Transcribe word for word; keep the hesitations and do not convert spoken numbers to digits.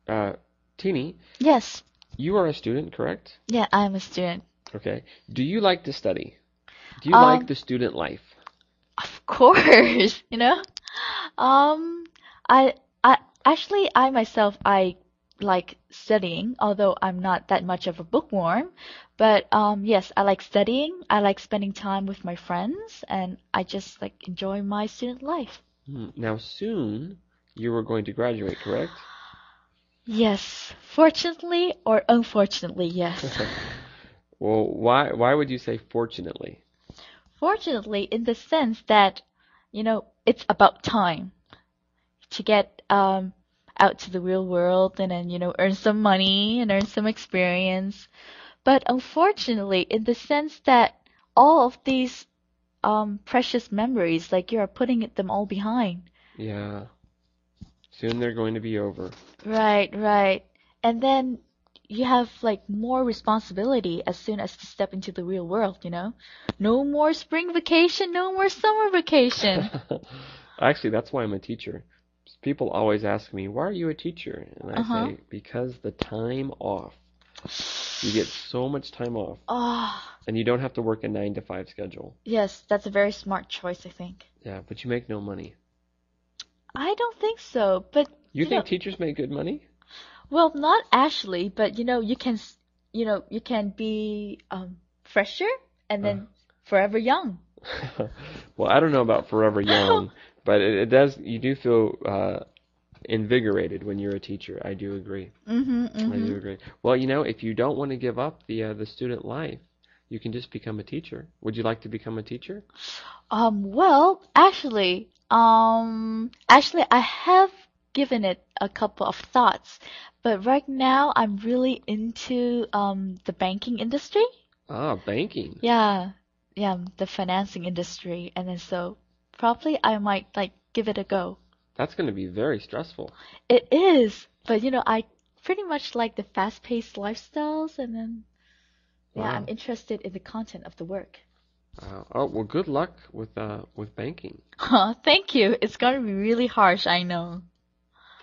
Uh, Teeny, Yes. you are a student, correct? Yeah, I'm a student. Okay. Do you like to study? Do you like Um, the student life? of course, you know. Um, I I actually I myself I like studying, although I'm not that much of a bookworm. But um, yes, I like studying. I like spending time with my friends, and I just like enjoy my student life. Hmm. Now, soon you are going to graduate, correct? Yes, fortunately or unfortunately, yes. Well, why why would you say fortunately? Fortunately, in the sense that, you know, it's about time to get um out to the real world and then, you know, earn some money and earn some experience. But unfortunately, in the sense that all of these um precious memories, like you are putting it- them all behind. Yeah, soon they're going to be over. Right, right. And then you have like more responsibility as soon as you step into the real world, you know? No more spring vacation, no more summer vacation. Actually, that's why I'm a teacher. People always ask me, "Why are you a teacher?" And I Uh-huh. say, "Because the time off. You get so much time off, Ah, and you don't have to work a nine to five schedule. yes, that's a very smart choice, I think. Yeah, but you make no money. I don't think so, but You you know, think teachers make good money?" well, not actually, but you know, you can, s- you know, you can be um fresher and Uh, then forever young. well, I don't know about forever young, but it, it does. You do feel uh, invigorated when you're a teacher. I do agree. Mm-hmm, I mm-hmm. do agree. Well, you know, if you don't want to give up the uh, the student life, you can just become a teacher. Would you like to become a teacher? Um, well, actually, um, actually, I have given it a couple of thoughts, but right now I'm really into um the banking industry. Ah, banking. Yeah, yeah, the financing industry, and then so probably I might like give it a go. That's going to be very stressful. It is, but you know, I pretty much like the fast-paced lifestyles, and then yeah, I'm Wow. interested in the content of the work. Wow. Oh, well, good luck with uh with banking. Thank you. It's gonna be really harsh, I know.